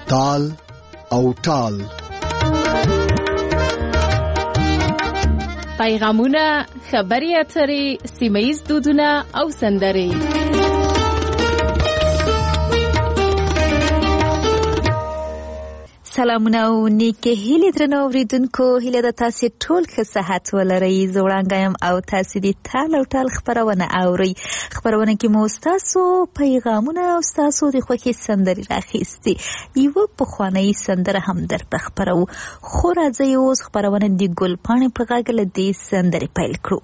تال او ټال. پیغامونه، خبري اترې، سیمه‌ییز دودونه او سندرې. سلامونه او نیکه هیله درنو اوریدونکو، هیله د تاسو ټول ښه صحت ولرئ. زه وړاندایم او تاسو دې تال او ټال خبرونه اورئ. خبرونه کې مو تاسو پیغامونه او تاسو د خوښي سندرې راخېستي. یو پخوانی سندره هم درته خبرو. خو راځئ اوس خبرونه د ګلپاڼې په غږ له دې سندرې پیل کړو.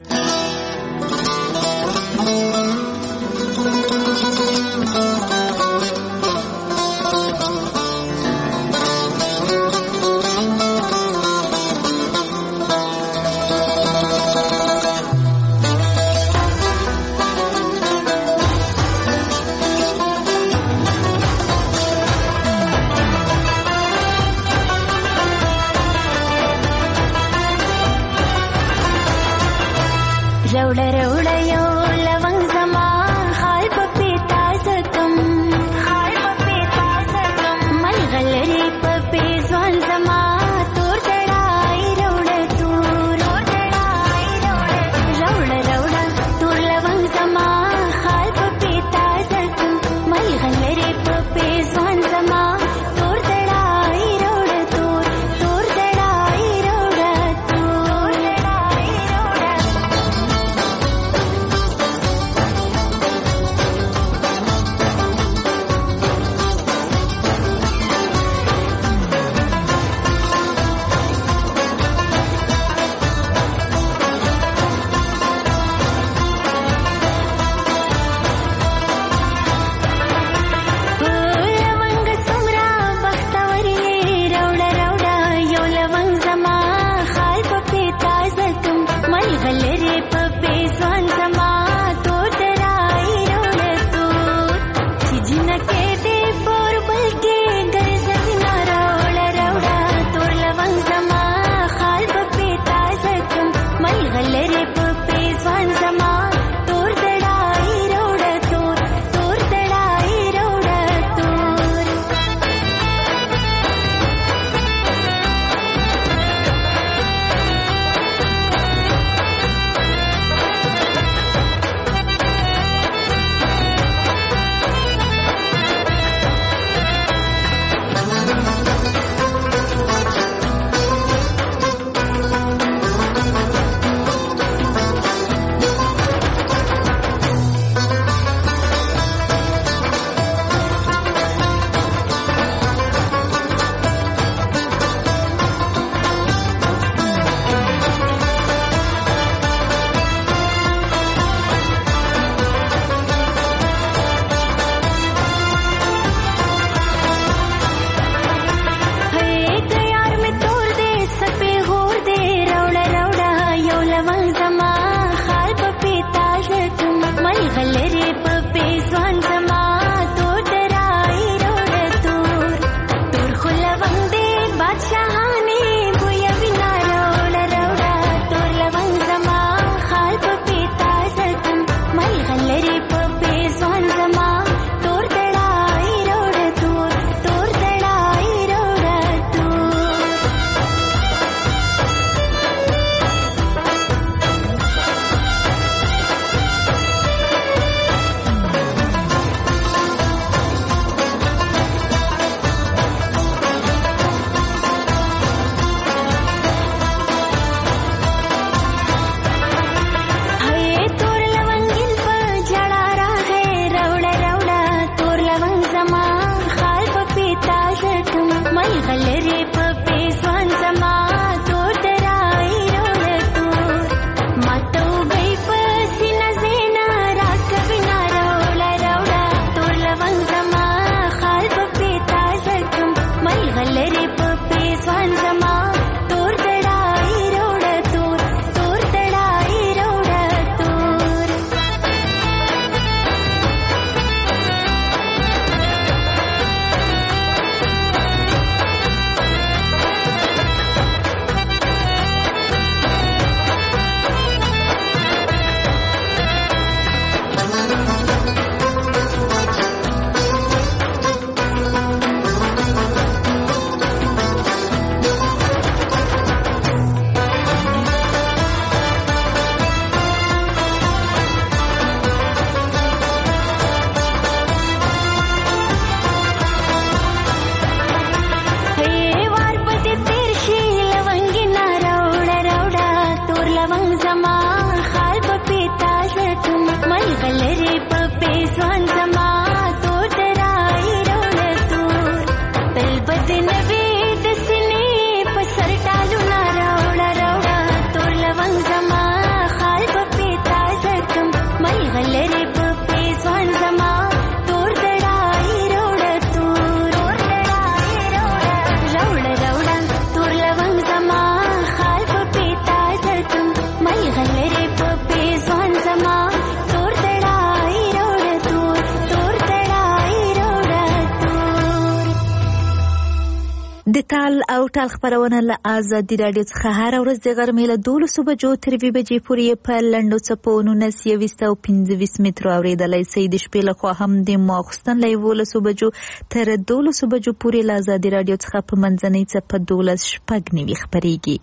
د تال او ټال خپرونه له آزادي راډیو څخه هره ورځ د غرمې له 12 بجو تر 2 بجې پورې په لنډو څپو 19 او 25 مترو اورېدلی شئ. د شپې لخوا هم د ماخوستن له 11 بجو تر 12 بجو پورې له آزادي راډیو څخه په منځنۍ څپه 12:09 خپرېږي.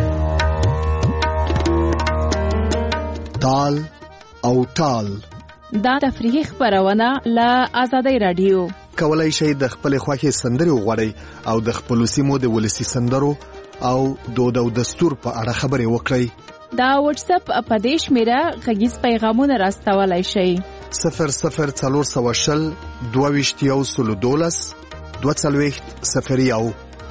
تال او ټال دا تفریحي خپرونه له آزادي راډیو. کولای شئ د خپل خوښې سندرې وغواړئ او د خپل سیمو د ولسی سندرو او دود او دستور په اړه خبرې وکړئ. دا واتس اپ په دې شمیره غږیز پیغامونه راستولای شئ. 00420 22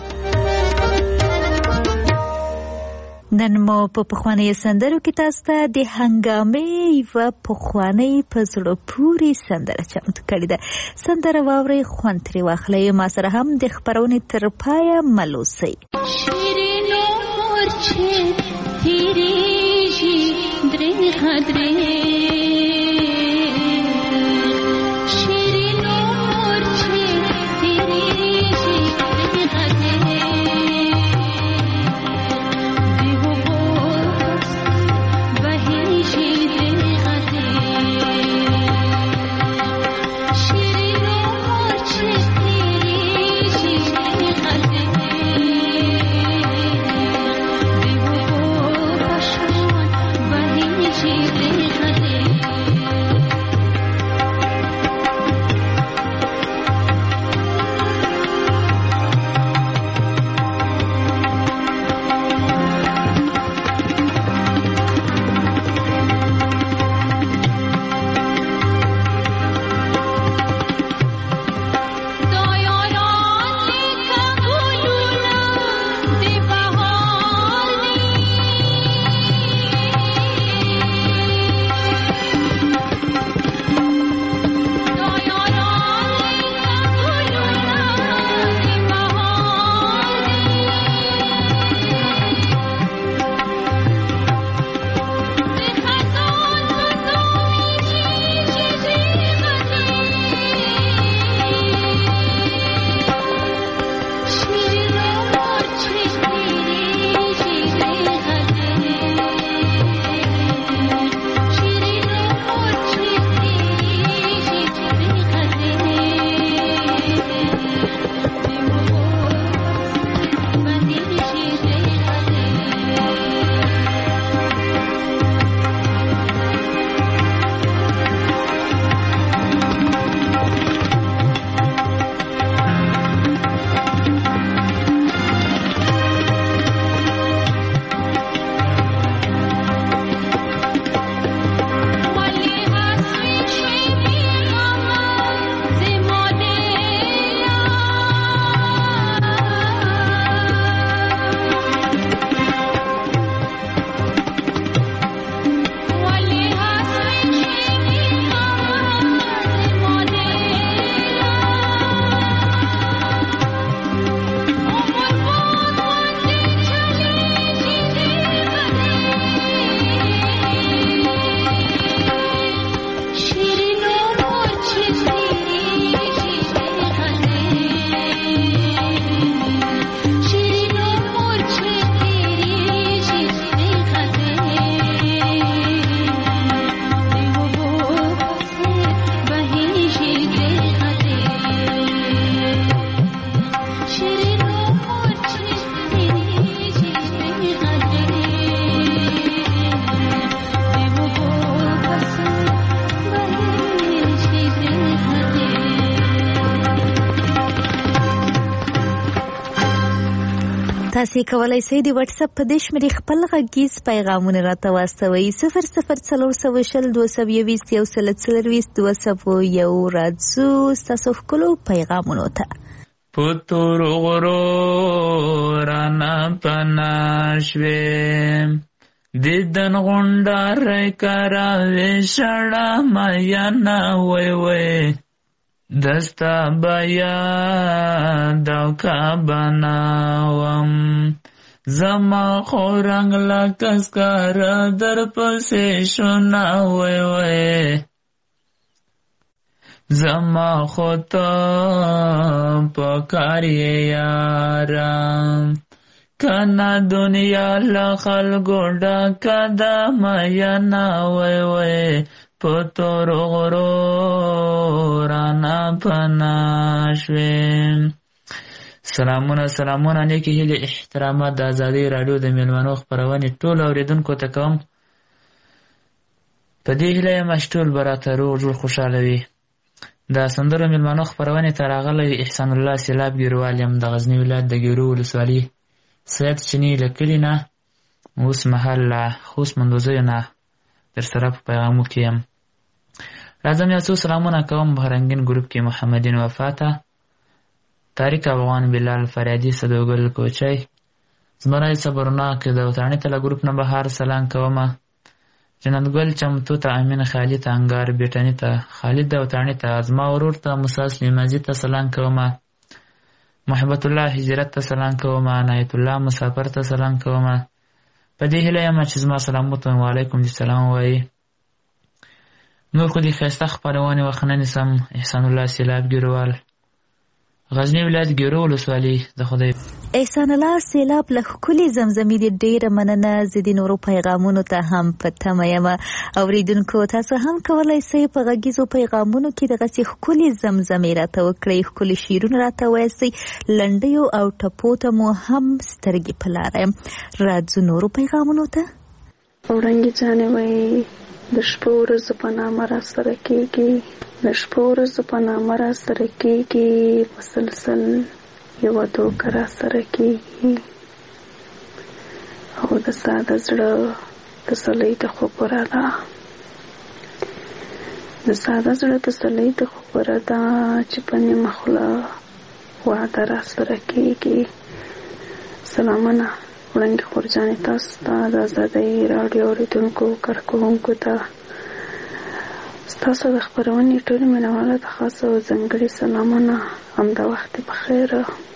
نن مو په پخوانۍ سندرو کې تاسو ته د هنګامې یوه پخوانۍ په زړه پورې سندره چمتو کړې ده. سندره واورئ، خوند ترې واخلئ، ما سره هم د خپرونې تر پایه مل اوسئ. شیرینو مورچې تیریږي درېغه درې تاسو کولای شئ د واتس اپ په دې شمیرې خپل غږیز پیغامونه راته واستوئ. 00420 راځو ستاسو ښکلو پیغامونو ته. پتور غرو رانا پناشویم دیدن غندار کراوی شڑا مایانا وی وی دستا بیا دوکا بناوم زما خورنگ لکس کار در پسی شنا وی وی زما خود پکاری یارم کنا دنیا لخلقو ډکه ده مینا وی وی پتور غرو رانا پنا شویم. سلامونه نیکی هیلی احترامات د ازادي راډیو د میلمنو خپرونې ټول اوریدونکو ته کوم. په دې هیله یم چې ټول به راته روغ جوړ خوشحاله وي. د سندرو میلمنو خپرونې ته راغلی احسان الله سیلاب ګیروال یم د غزني ولایت د ګیرو ولسوالي سید چیني له کلي نه اوس مهال له خوست مندوزیو نه در سره په پیغامو کې یم. راځم یو څو سلامونه کوم بهرنګین ګروپ کې محمدین وفاته، طارق افغان، بلال فریدي، صدوګل کوچی، زمرای صبرناک د وطنی تله ګروپ نه بهار سلام کومه، جنت ګل چمتو ته، امین خالد ته، انګار بیٹنی ته، خالد د وطنی ته، ازما ورور ته، موسی سلیمازی ته سلام کومه، محبت الله هجرت ته سلام کومه، عنایت الله مسافر ته سلام کومه. په دې هیله یم چې زما سلامونه وعلیکم السلام وایي. نور خو دې ښایسته خپرونې وخت نه نیسم. احسان الله سیلاب ګیروال، غزنی ولایت ګیرو ولسوالي. د خدای احسان الله سیلاب له ښکلي زمزمې دې ډېره مننه. زه د نورو پیغامونو ته هم په تمه یم. اورېدونکو تاسو هم کولی شئ په غږیزو پیغامونو کې دغسې ښکلي زمزمې راته وکړئ، ښکلي شعرونه راته ویاستئ، لنډیو او ټپو ته مو هم سترګې په لاره یم. راځو نورو پیغامونو ته. وړانګې جانې وایي د شپو ورځو په نامه را سره کېږي، د شپو ورځو په نامه را سره کېږي، مسلسل یوه دوکه را سره کېږي، او د ساده زړه تسلۍ د خبره ده، د ساده زړه تسلۍ د خبره ده چې په نیمه خوله وعده را سره کېږي. سلامونه وړانګې خورجانې تاسو ته، د ازادۍ راډیو اورېدونکو کارکوونکو ته، ستاسو د خپرونې ټولو مینوالو ته خاص او ځانګړي سلامونه. همدا وخت بخیر.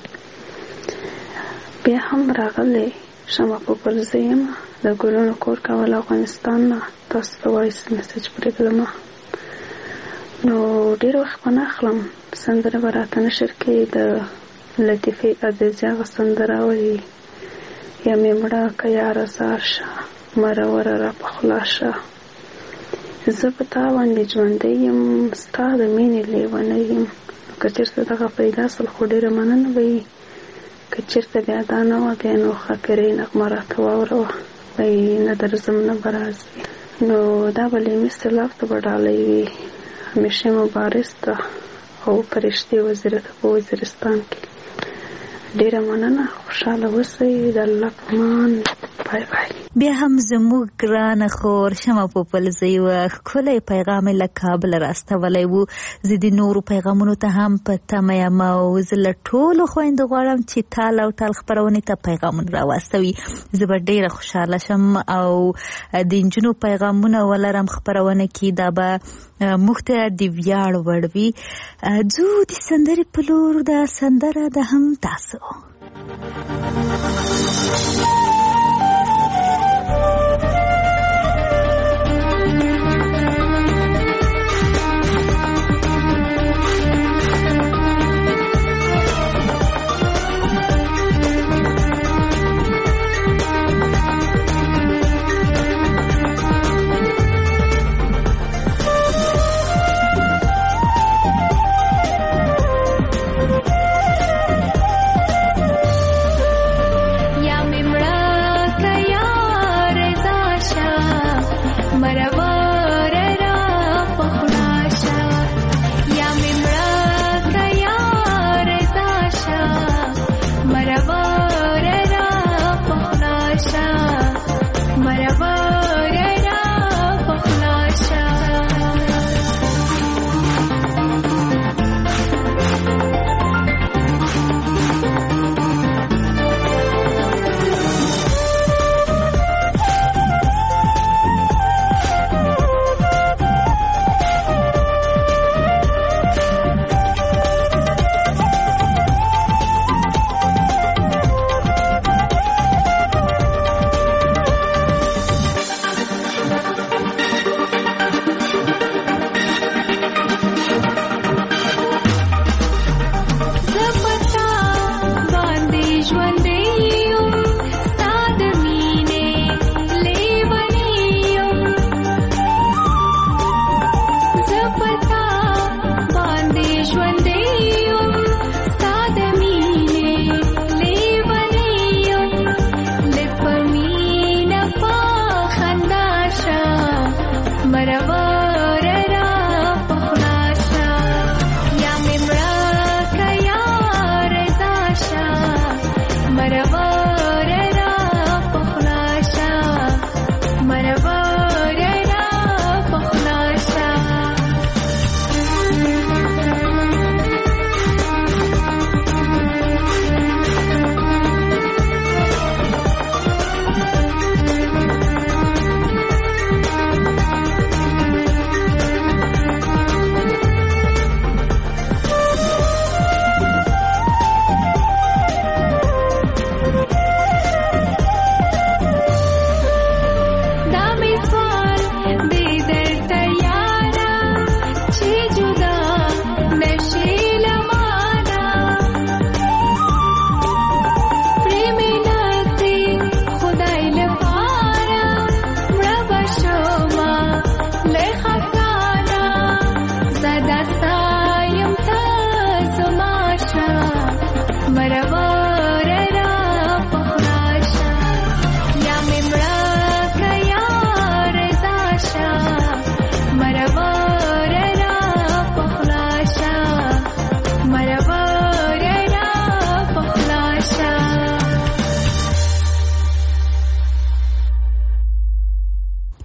بیا هم راغلی شمه پوپل زه یم د ګلونو کور کول افغانستان نه. تاسو ته وایس میسج پرېږدم. نو ډېر وخت به نه اخلم، سندره به راته نشر کې د لطیفې عزیزي هغه سندره وایي یا مې مړه که یاره زار شه مروره را پخلا شه. زه په تا باندې ژوندی یم، ستا د مینې لیونی یم. که چېرته دغه پیدا سل خو ډېره مننه به وي. که چېرته بیا دا نه وه بیا نو خاطرې نغمه راته واوروه، وایي نه درځم نه به راځي. نو دا به لیمي سیلاب ته به ډالۍ وي، همیشه مبارز ته او فرشتې وزیره ته په وزیرستان کې. ډېره مننه، خوشحاله اوسئ، د الله په امان. بای بای. بیا هم زموږ ګرانه خور شمه پوپلزۍ یوه ښکلی پیغام له کابل راستولی و. زه د نورو پیغامونو ته هم په تمه یم او زه له ټولو خویندو غواړم چې تال او ټال خپرونې ته پیغامونه راواستوي. زه به ډېره خوشحاله شم او د نجونو پیغامونه ولرم خپرونه کې. دا به موږ ته د ویاړ وړ وي. ځو د سندرې په لور. د سندره ده هم تاسو. یا مې مړه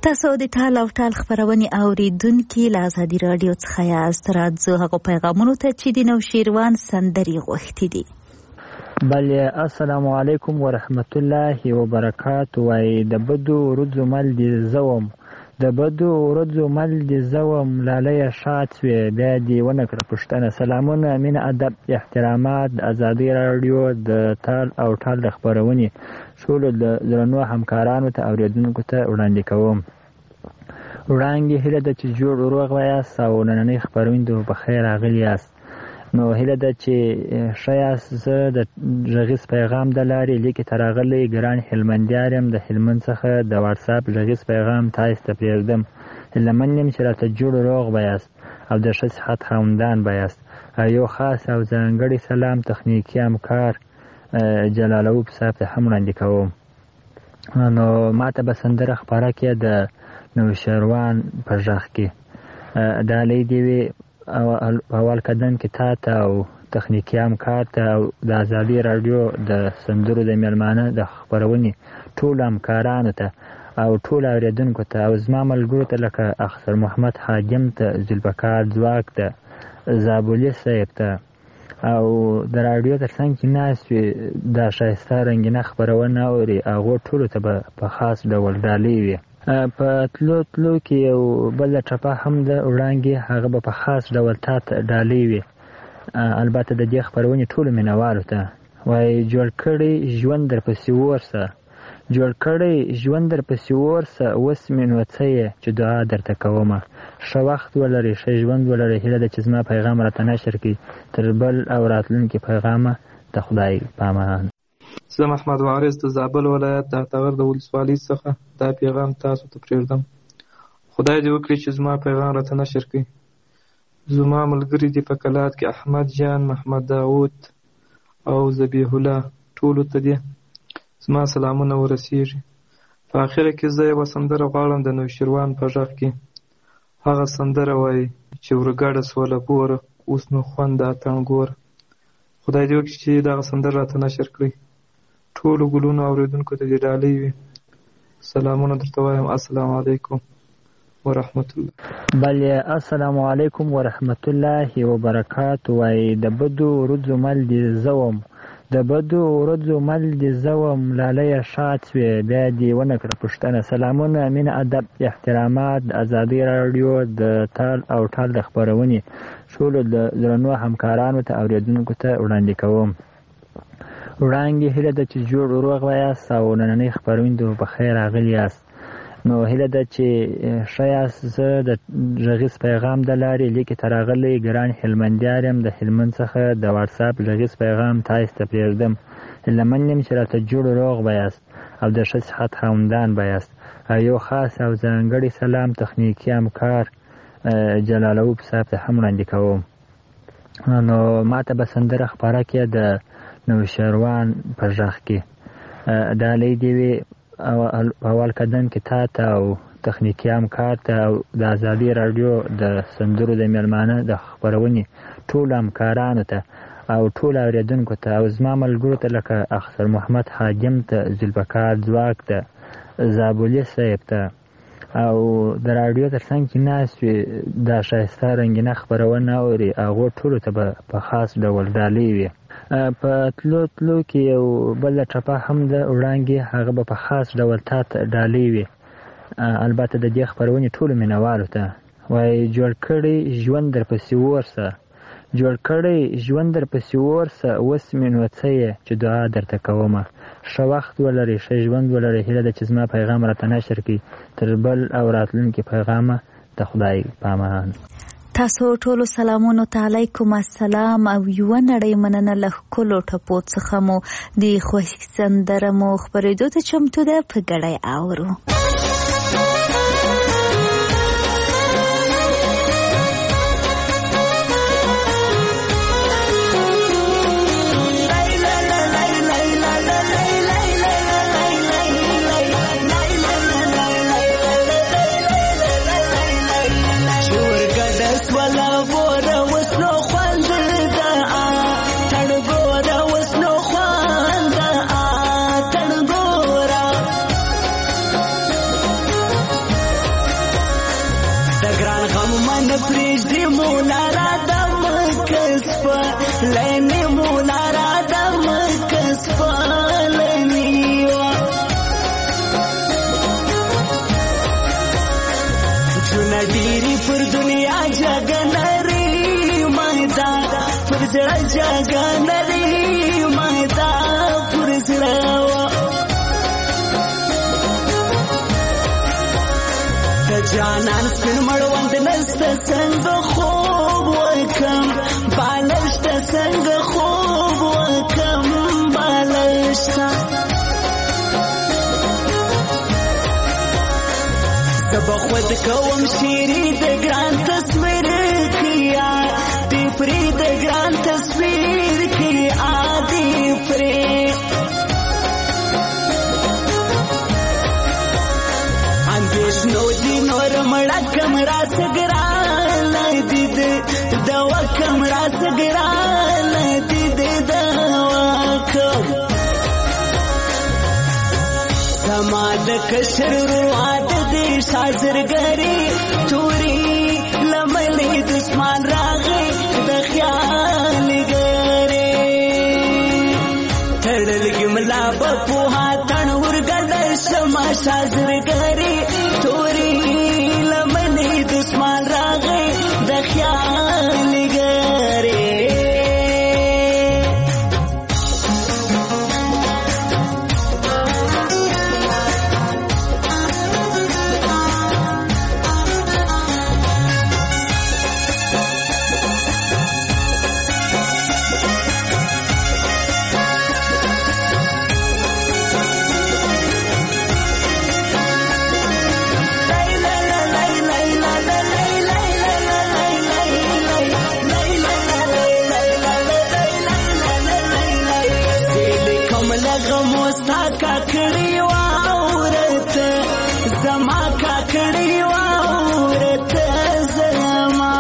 تاسو د ټال او ټال خبرونه اوریدونکي له ازادي رادیو څخه یاست. راځو هغه پیغامونو ته چې د نوشیروان سندرې غوښتي دي. بله السلام علیکم ورحمت الله وبرکاته. وای د بدو ورځو مل دي زوم د بدو ورځو مل دي زوم لاله شات وی بیا دی ونه کړ پښتنه. سلامونه مين ادب احترامات ازادي رادیو د ټال او ټال خبرونه ټول د درنو همکارانو ته اوریدونکو ته وړاندې کوم. وړاندې هله د چې جوړ روغ وایاست او نننۍ خبرونه په خیر راغلی یاست. نو هله د چې شایاست زه د غږیز پیغام د لارې لیکي تراغلی ګران هلمندیارم د هلمند څخه د واتس اپ غږیز پیغام تاسو ته پرېږدم. هلمند یم چې راته جوړ روغ وایاست او د ښه صحت خاوندان وایاست. یو خاص او ځانګړی سلام تخنیکي همکار جلالوب صاحب ته هم وړاندې کوم. نو ماته به سندره خپاره کې د نوشیروان په غږ کې ډالۍ دی وي اول قدم کې تا ته او تخنیکي همکار ته او د ازادي رادیو د سندرو د میلمانه د خبرونې ټول همکارانو ته او ټول اوریدونکو ته او زما ملګرو ته لکه اختر محمد حاجم ته ذوالبقار ځواک ته زابولي صاحب ته او د رادیو تر څنګ کې ناست وي دا ښایسته رنګینه خبرونه اوري هغو ټولو ته به په خاص ډول ډالۍ وي. په تلو کې یو بله ټپه هم د وړاندې هغه به په خاص ډول تا ته ډالۍ وي. البته د دې خپرونې ټولو مینوالو ته وایي جوړ کړی ژوند درپسې ورسه جوړ کړی ژوند درپسې ورسه اوس مې نو څه یې چې دعا درته کومه. ښه وخت ولرئ ښه ژوند ولرئ. هیله ده چې زما پیغام راته نشر کړي. تر بل او راتلونکي پیغامه د خدای پامان. زه محمد وارث د زابل ولایت د اټغر د ولسوالۍ څخه دا پیغام تاسو ته پرېږدم. خدای دې وکړي چې زما پیغام راته نشر کړي. زما ملګري دي په کلات کې احمد جان، محمد داود او ذبیح الله ټولو ته دي زما سلامونه ورسیږي. په اخره کې زه یوه سندره غواړم د نوشیروان په غږ کې. هغه سندره وایي چې ورګډه سوله بوره اوس نو خوند د اتڼ ګوره. خدای دې وکړي چې دغه سندره راته نشر کړي. ټولو ګلونو اوریدونکو ته دې ډالۍ وي. سلامونه درته وایم. السلام علیکم ورحمت الله. بله السلام علیکم ورحمت الله وبرکاته. وای د بدو ورځو مل دي زوم د بدو ورځو مل دي زوم لاله شات وی بیا دی ونه کړ پښتنه. سلامونه مين ادب احترامات ازادي رادیو د ټال او ټال خبرونه ټول د درنو همکارانو ته اوریدونکو ته وړاندې کوم. وړاندې هله د چې جوړ روغ وایاست او نننۍ خبرونه په خیر راغلی یاست. نو هله د چې شایاست زه د غږیز پیغام د لارې لیکي تراغلی ګران هلمندیارم د هلمند څخه د واتس اپ غږیز پیغام تاسو ته پرېږدم. هلمند یم چې راته جوړ روغ وایاست او د ښه صحت خاوندان وایاست. یو خاص او ځانګړی سلام تخنیکي همکار جلالوب صاحب ته هم وړاندې کوم. نو ماته به سندره خپاره کې د نوشیروان په غږ کې ډالۍ دی وي اول قدم کې تا ته او تخنیکي همکار ته او د ازادي رادیو د سندرو د میلمانه د خبرونې ټول همکارانو ته او ټول اوریدونکو ته او زما ملګرو ته لکه اختر محمد حاجم ته ذوالبقار ځواک ته زابولي صاحب ته او د رادیو تر څنګ کې ناست وي دا ښایسته رنګینه خبرونه اوري هغو ټولو ته به په خاص ډول ډالۍ وي. په تلو کې یو بله ټپه هم د وړاندې هغه به په خاص ډول تا ته ډالۍ وي. البته د دې خبرونې ټولو مینوالو ته وایي جوړ کړی ژوند درپسې ورسه جوړ کړی ژوند درپسې ورسه اوس مې نو څه یې چې دعا درته کومه. ښه وخت ولرئ ښه ژوند ولرئ. هیله ده چې زما پیغام راته نشر کړي. تر بل او راتلونکي پیغامه د خدای پامان. تاسو ټولو سلامونو ته علیکم السلام او یوه نړۍ مننه له ښکلو ټپو څخه مو د خوښ سندره مو خپرېدو ته چمتو ده په ګډۍ اورو. لینې مولا را د مکس پالنی وا جونه ډیری پر دنیا جګنری مایدا پر زړه جګنری مایدا پر زړه جانان سپین مړوند نسته څنګه خوب وکم بالشته څنګه خوب وکم بالشته زه به خود کوم شیري د ګران تصویر کیا دی پرې د ګران تصویر کیا دی پرې نو دی نور مړه کمرا سګران دید دوا کمرا سګران دید دوا کم زما د کشر روات دی شازرګری توري لملې دشمن راغی د خیال ګری تړل ګملا په هاتن ورګل شما شازرګری توري لمنې دشمن راغی د خیال ګری کاکړی واورت زما کاکړی واورت زما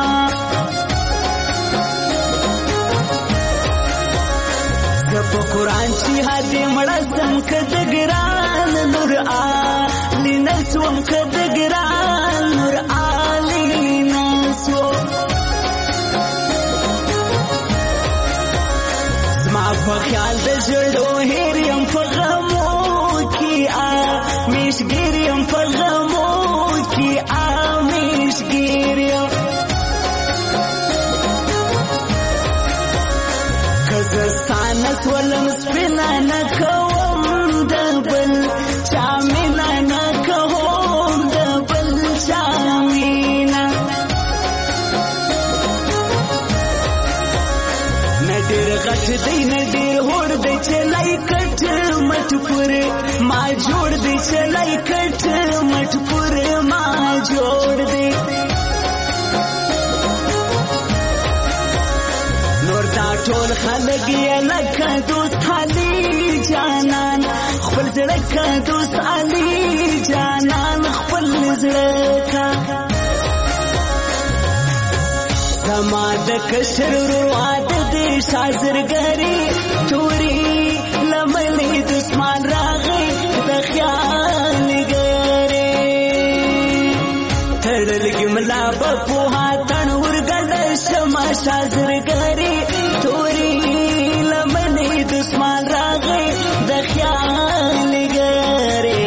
په قرآن چې هدي مړه سم کد ګران نور علی نسوم کد ګران نور علی نسو زما په خیال د جوړو هریم په مشګریم په غمو کې مشګریم کزستان سولم سپینا نه کوم د بل چا مینا نه کوم د بل چا مینا نه ډېر غټ دی نه ډېر هوړ دی چې لای کټ مټ پورې ما جوړ دی چلای کټ مټ پورې ما جوړ دی نور دا ټول خلک یې لکه دوست علي جانان خپل زړه کا دوست علي جانان خپل زړه کا زما د کشر روات دی شازرګری توري لملې دشمن راغی د خیال ګری تړل ګملا په هاتن ورګل شما شازرګری توري لملې دشمن راغی د خیال ګری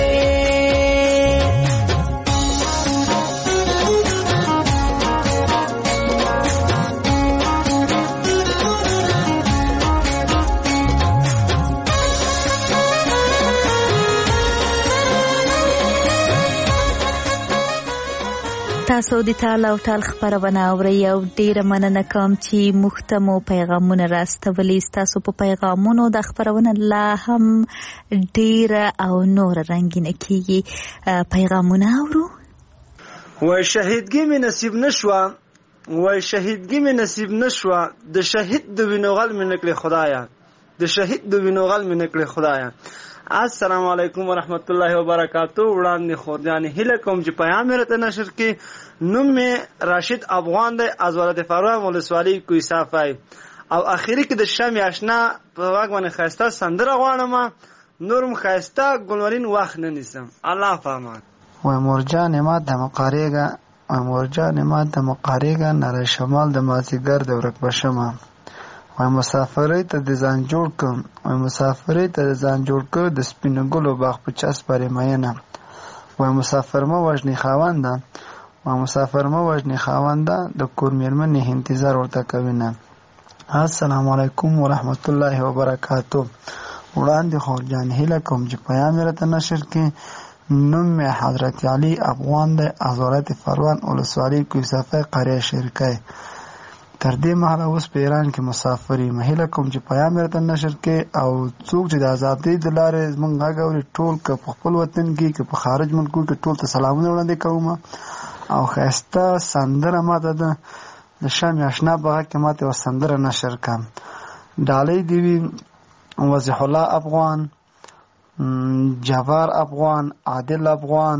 تاسو د ټال او ټال خبرونه اورئ او ډیره مننه کوم چې موږ ته مو پیغامونه راستولي ستاسو په پیغامونو د خبرونه لا هم ډیره او نور رنگینه کیږي پیغامونه اورو وای شهیدګي مې نصیب نشوه وای شهیدګي مې نصیب نشوه د شهید د وینوغل مې نکړې خدایا د شهید د وینوغل مې نکړې خدایا السلام علیکم ورحمت الله وبرکاتہ وړاندې خورجان هله کوم چې پیغام راته نشر کې نوم می راشد افغان دی از ولایت فراه ولسوالی کوی صافای او اخیری کې د شام آشنا په واګ باندې خاسته سندره غواړم نورم خاسته ګلورین وخت نه نیسم الله فهمان و مرجان ما د مقاریګه و مرجان ما د مقاریګه نره شمال د مازیګر د ورک بشمه وای مسافرۍ ته د ځان جوړ کړم، وای مسافرۍ ته د ځان جوړ کړ د سپینو ګلو باغ په چس پرې مینه. وای مسافر مه وژنې خاونده، وای مسافر مه وژنې خاونده، د کور مېرمنې انتظار ورته کوي نه. السلام علیکم ورحمت الله وبرکاتو. وړاندې خو جان هیله کوم چې پیام یې راته نشر کړي. نوم مې حضرت علي افغان دی، از ولایت فروان ولسوالۍ کوهستان قریه شرکۍ. تر دې مهاله اوس په ایران کې مسافر یم. هیله کوم چې پیام یې راته نشر کړي او څوک چې د ازادۍ د لارې زموږ غږ اوري ټول که په خپل وطن کې که په خارج ملکو کې ټول ته سلامونه وړاندې کوم. او ښایسته سندره ماته ده د شمع اشنا په غږ کې ماته یوه سندره نشر کړم. ډالۍ دې وي وضیح الله افغان، جبار افغان، عادل افغان،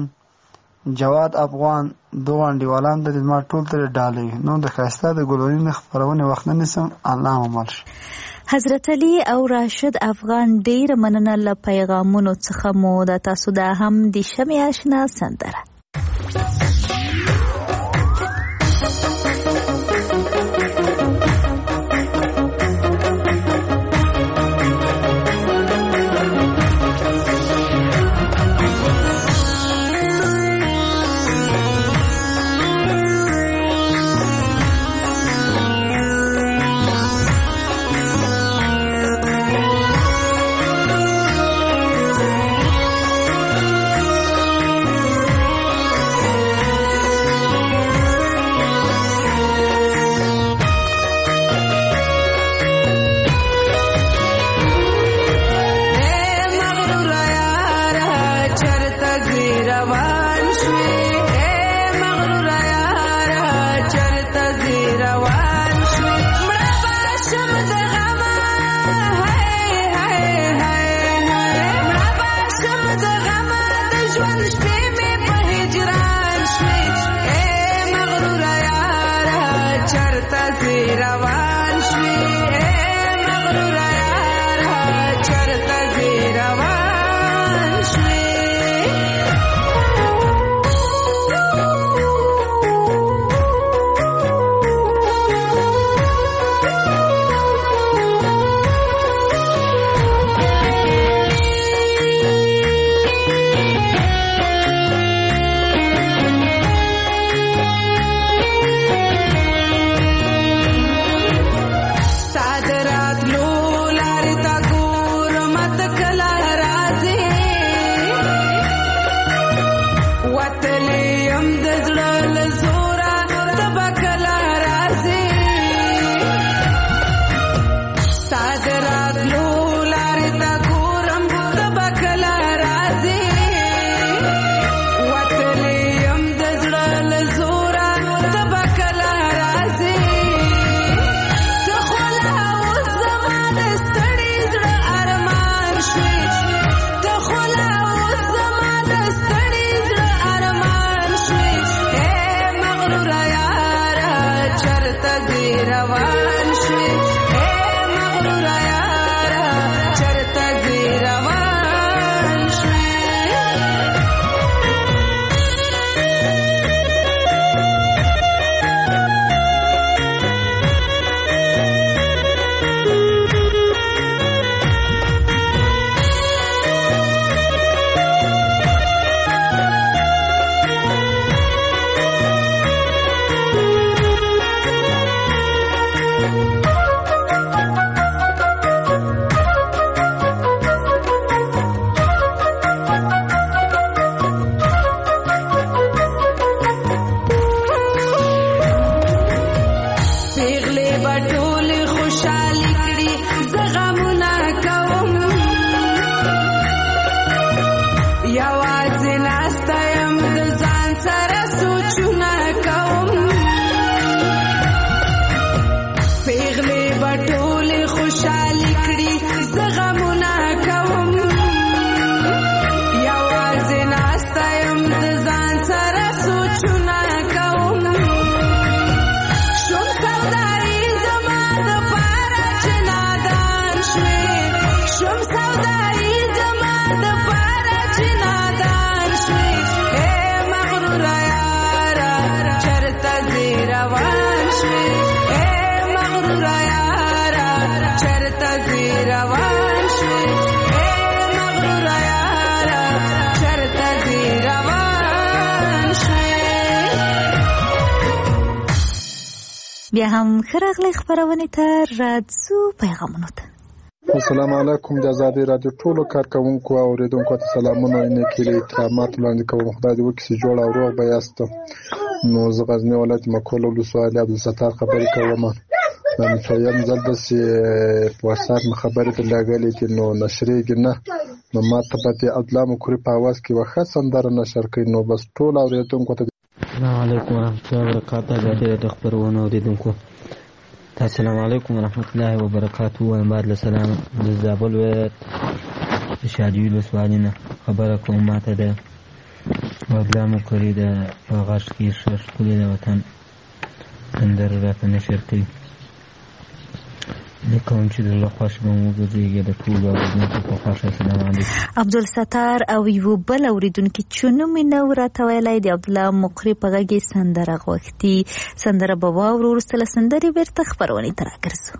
جواد افغان، دوه انډیوالان د زما ټول ته ډالۍ. نو د ښایسته د ګلورین خپرونې وخت نه نیسم. الله مو مل شي. حضرت علي او راشد افغان ډېره مننه له پیغامونو څخه مو د تاسو دا هم د شمع اشنا سندره. شوم سوداري زما د پاره چې نادان شوې بیا هم ښه راغلی خپرونې ته راځو پیغامونو ته. السلام علیکم د آزادۍ رادیو ټولو کارکوونکو او اوریدونکو ته سلامونه نیکې احترامات وړاندې کوم. خدای دې وکړي چې جوړ او روغ به یاست. نو زه غزنی ولایت مکول ولسوالۍ عبدالستار خبرې کوم. فیم ځل داسې په واتساپ مې خبرې ته لګلې چې نو نشریږي نه، نو ما ته به د عبدالله مکوري په اواز کې یوه ښه سندره نشر کړي. نو بس ټول اورېدونکو ته السلام علیکم ورحمتالله وبرکاته. ازادۍ رادیو خپرونه اوریدونکو ته السلام علیکم ورحمت الله وبرکاته. وایم بعد له سلام د زابل ولایت د شاجوی ولسوالۍ نه خبره کوم. ما ته د عبدالله مکوري د په غږ کې ښه ښکلې د وطن سندره راته نشر کوي. کوم چې د الله خوښ به مو وګرځېږي د ټولو اورېدونکو په خوښه. السلام علیکم. عبدالستار او یو بل اورېدونکي چې نوم یې نه و راته ویلی د عبدالله مقري په غږ یې سندره غوښتي. سندره به واورو. وروسته له سندرې بېرته خپرونې ته راګرځو.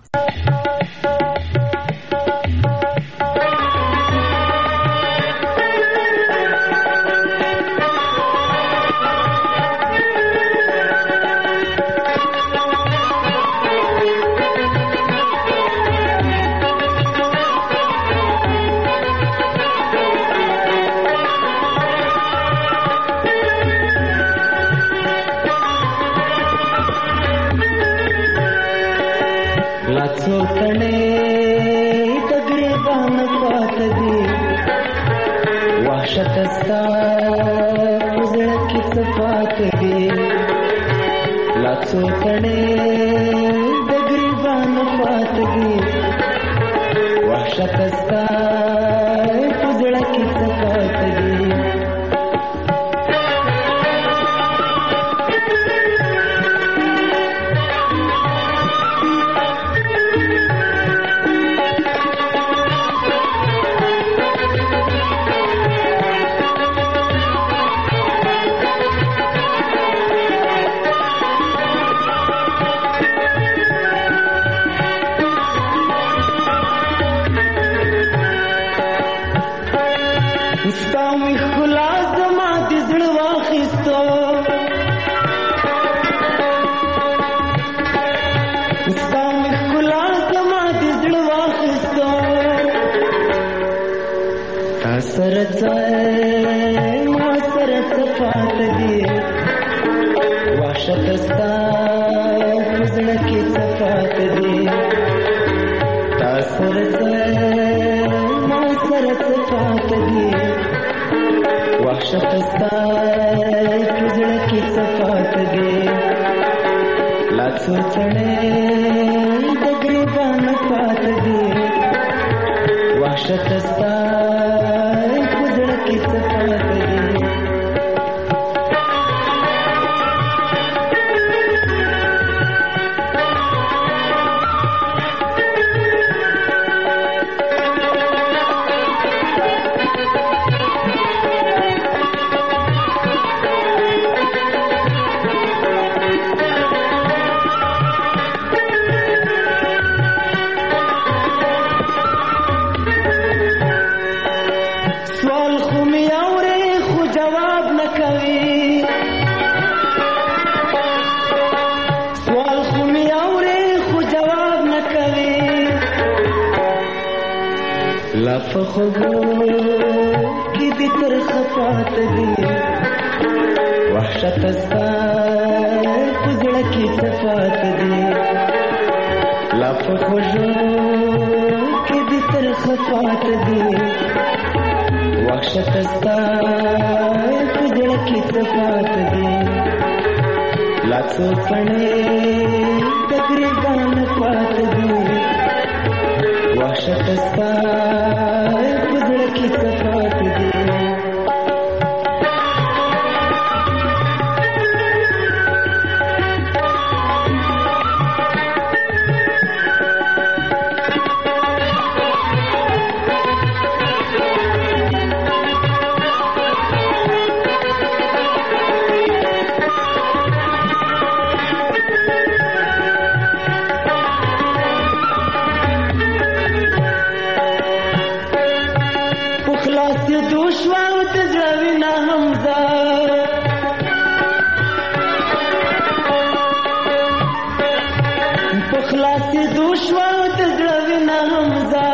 خلاصې دوشوا د زړه وینا همزه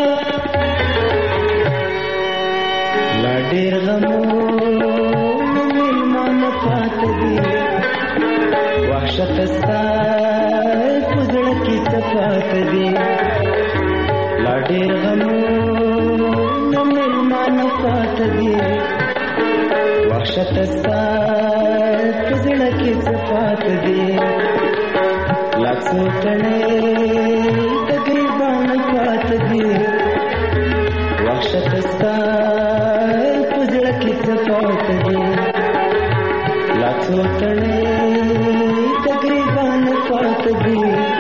لا ډېر غمونه مېلمانه پاته دي وحشت ستا په زړه کې څه پاته دي لا ډېر غمونه مېلمانه پاته دي وحشت ستا په زړه کې څه پاته دي لا څو تڼۍ د ګریبان پاته دي وحشت ستا په زړه کې څه پاته دي لا څو تڼۍ د ګریبان پاته دي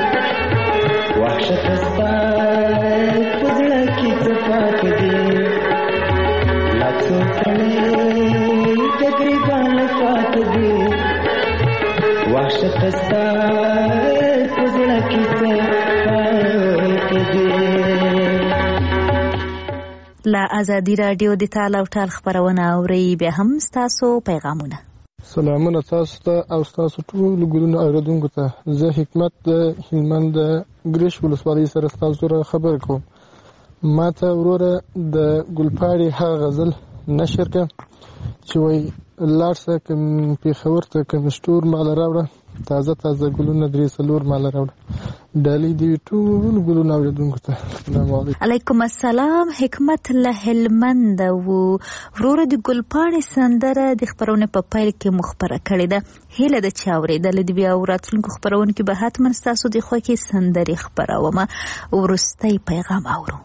وحشت ستا په زړه کې څه پاته دي لا څو تڼۍ د ګریبان پاته دي وحشت ستا په زړه کې څه پاته دي. لا ازادي راډیو د تال او ټال خبرونه اوري بیا هم ستاسو پیغامونه. سلامونه تاسو ته او تاسو ټول ګلونه اوریدونکو ته. زه حکمت د هلمند د ګریش ولسوالۍ سره تاسو سره خبرې کوم. ما ته وروره د ګلپاړي هغه غزل نشر کړه چې وایي لاړ شه پېښور ته کمسټور ماله راوړه تازه تازه ګلونه 3-4 ماله راوړه. ډالۍ دې ټول ګلونه اوریدونکو ته. السلام علیکم. علیکم السلام. حکمت له هلمند وو. وروره د ګلپاڼې سندره د خبرونه په پیل کې مخبره کړې ده. هیله ده چې اورېدلې دې بیا راتلونکو خبرونه کې به حتما ستاسو د خوښې سندرې خپرومه. وروستی پیغام اورو.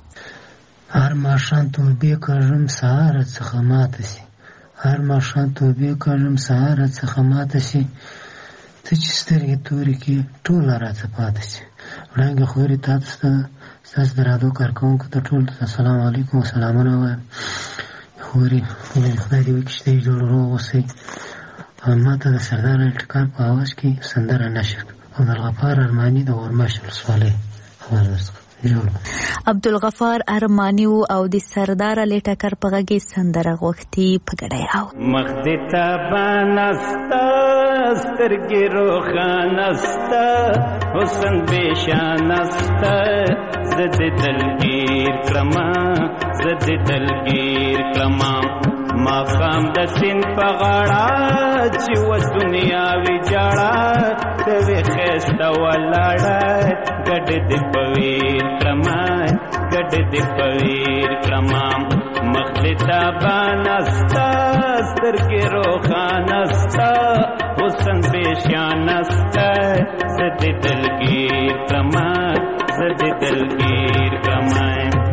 هر ماښام توبې کوم سهار څخه ماته سي هر ماښام توبې کوم سهار څخه ماته سي ته چې سترګې تورې کې ټوله راڅه پاته سي. وړانګې خورې تاسو ته ستاسو د راډیو کارکوونکو ته ټول السلام علیکم او سلامونه وایم. خورې خدای دې وکړي چې ته جوړ روغ اوسئ. ما ته د سردار الټکار په اواز کې سندره نشر عبدالغفار ارماني د ورماشل ولسوالۍ خبر درڅخه عبدالغفار ارمانی او د سردار علی ټکر په غږی سندره غوښتي په ګډه او مخ دې تابانستا سترګې روښانستا حسن بېشانستا زه دې دلګیر کړمه زه دې دلګیر کړمه ماښام د سیند په غاړه چې وس دنیا ویجاړه ته وې ښایسته ولاړه ګډ دې په ویر کړمه ګډ دې په ویر کړمه مخ دې تابانه ستا سترګې روښانه ستا حسن بېشانه ستا زه دې دلګیر کړمه زه دې دلګیر کړمه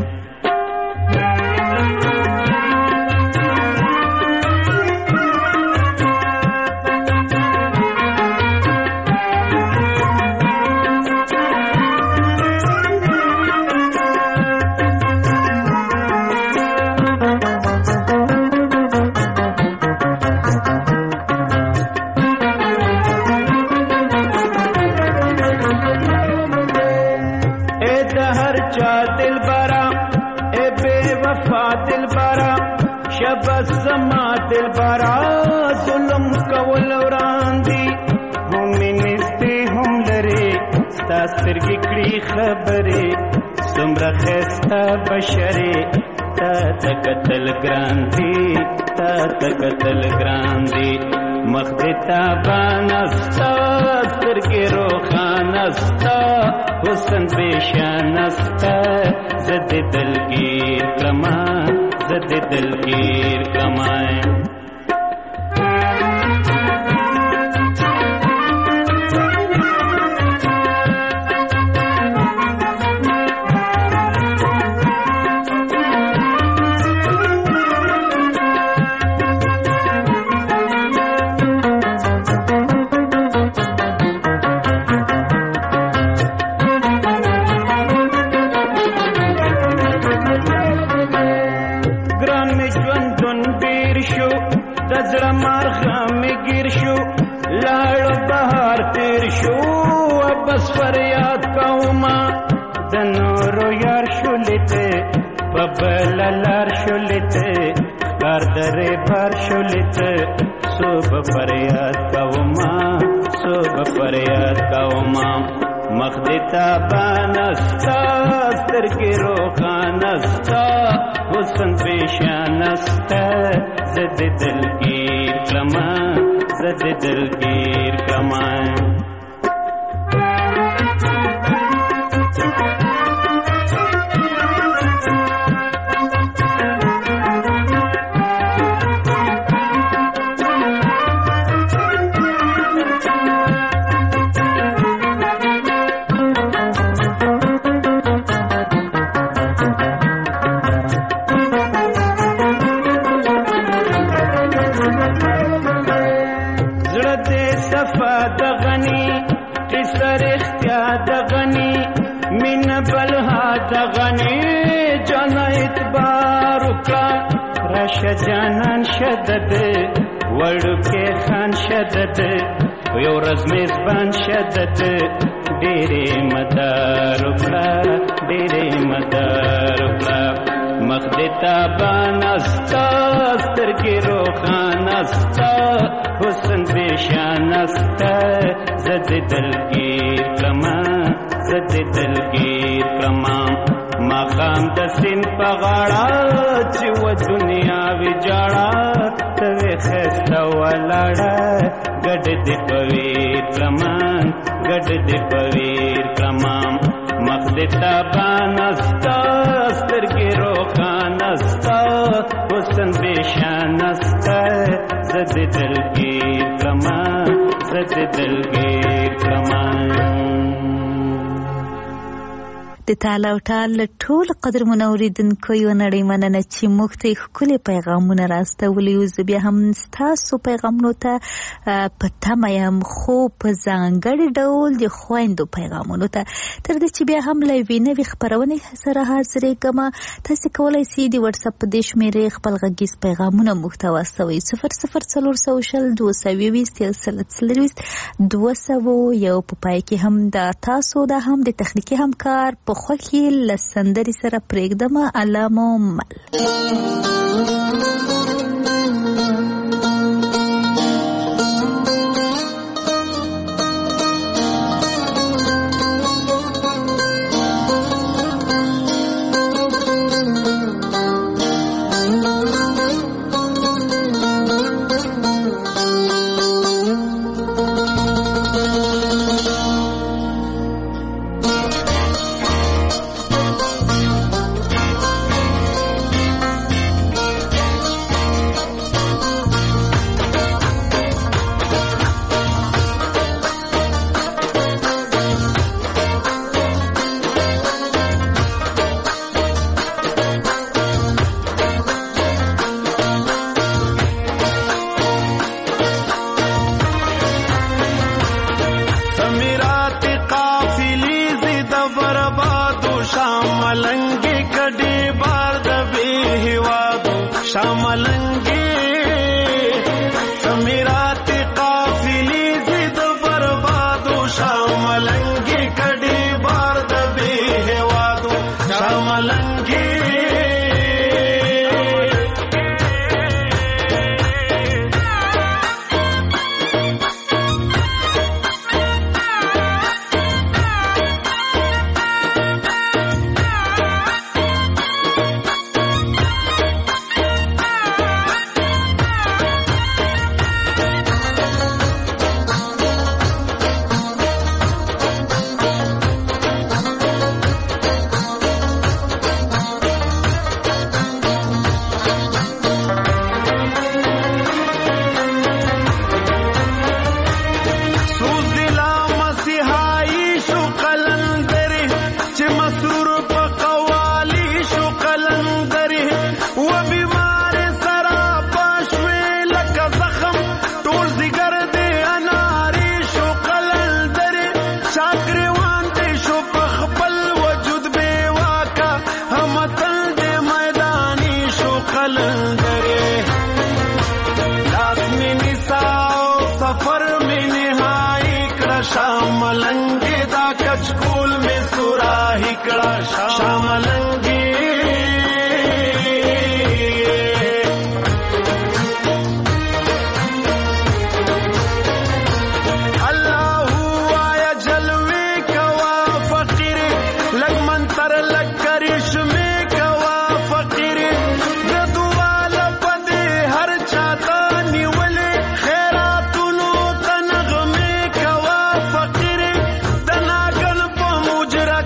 زما دل برا ظلم کول وراندي هم نستي هم لري ستا سترګې کړي خبرې څومره ښایسته بشرې تا ته کتل ګران دي تا ته کتل ګران دي مخ دې تابانه ستا سترګې روښانه ستا حسن بېشانه ستا زه دې دلګیر کړمه زه دې دلګیر کړمه بللار شولته کار درې بار شولته صبح فریاد کوما صبح فریاد کوما مخ دې تابانه ستا سترګې روښانه ستا حسن پیشانه ستا زه دې دلګیر کړمه زه دې دلګیر کړمه جانان شدد وړوکی خان شدد یو ورځ میزبان شدد ډېرې مدار وکړه ډېرې مدار وکړه مخ دې تابانه ستا سترګې روښانه ستا حسن پیشانه ستا زه دې دلګیر کړمه زه دې دلګیر کړمه ماښام د سیند په غاړه چې و دنیا ویجاړه ته وې ښایسته ولاړه ګډ دې په ویر کړمه ګډ دې په ویر کړمه مخ دې تابانه ستا سترګې روښانه ستا حسن پیشانه ستا زه دې دلګیر کړمه زه دې دلګیر کړمه د تال او ټال ټول قدرمنو اوریدونکو یو نړۍ مننه چې موږ ته ښکلي پیغامونه راستولي یو. زه بیا هم ستاسو پیغامونو ته په تمه یم، خو په ځانګړي ډول د خویندو پیغامونو ته. تر دې چې بیا هم له یوې نوې خپرونې سره حاضرېږم، تاسې کولی سئ د وټساپ په دې شمېرې خپل غږیز پیغامونه موږ ته واستوئ 00420 په پای کې هم د تاسو دا هم د تخنیکي همکار په خوښي له سندرې سره پرېږدم. علامه مل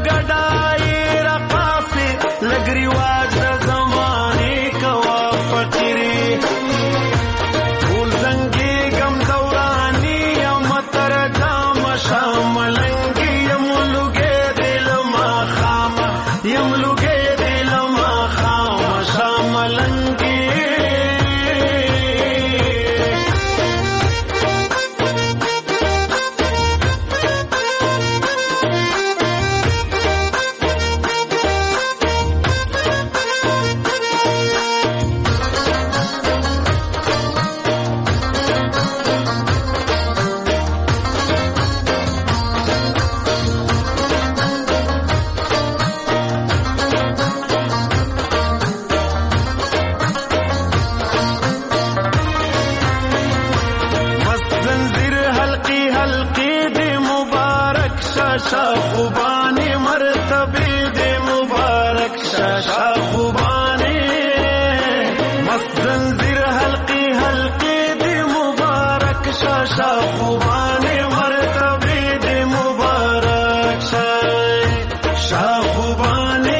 ګډای رقاصي لګري واج د زمانه کوا فقيري ټول زنګي غم دوراني یم تر جام شاملنګي یم لوګي دل ما خام یم لوګي دل ما خام شاملنګي خوبانی مرتبه دے مبارک شاشا خوبانی مست زنجیر حلقی حلقی دے مبارک شاشا خوبانی مرتبه دے مبارک شاشا خوبانی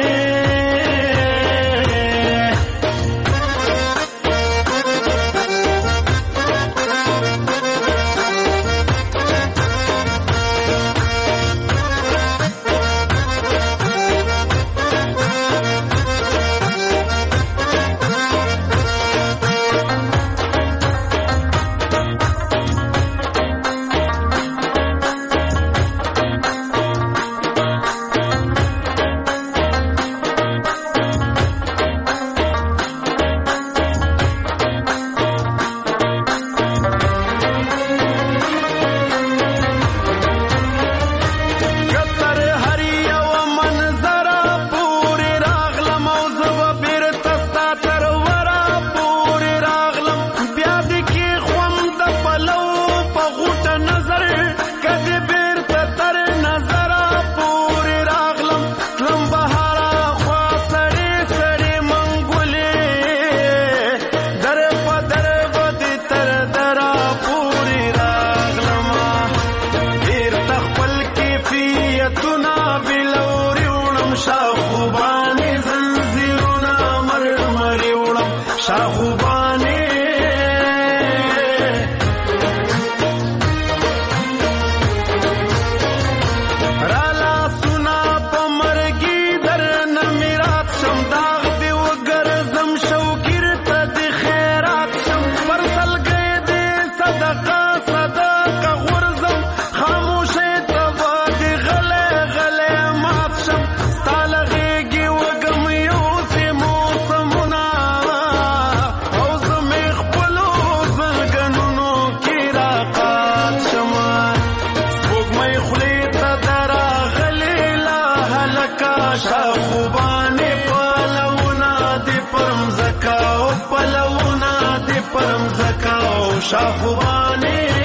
شاخوبانی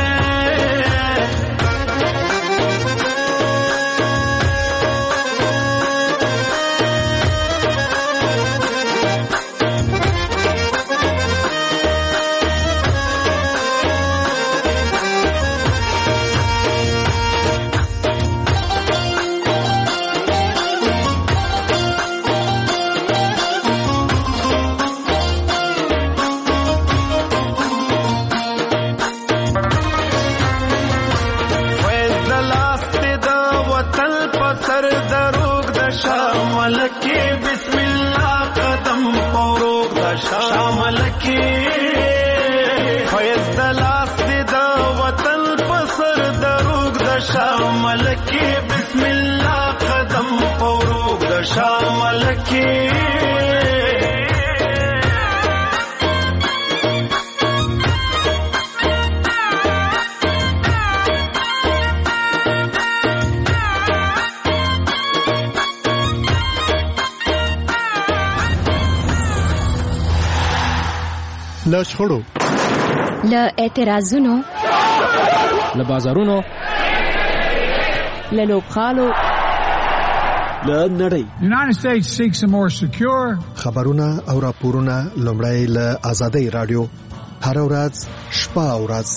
له شخړو، له اعتراضونو، له بازارونو، له لوبغالو، له نړۍ. United States seeks a more secure. خبرونه او راپورونه لومړی له آزادۍ رادیو هر ورځ شپه او ورځ.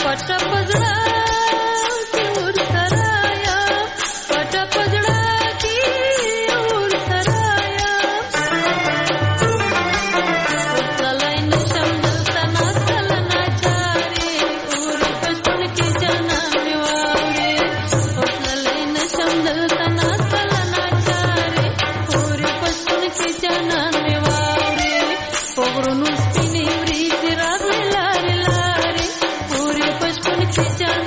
Chit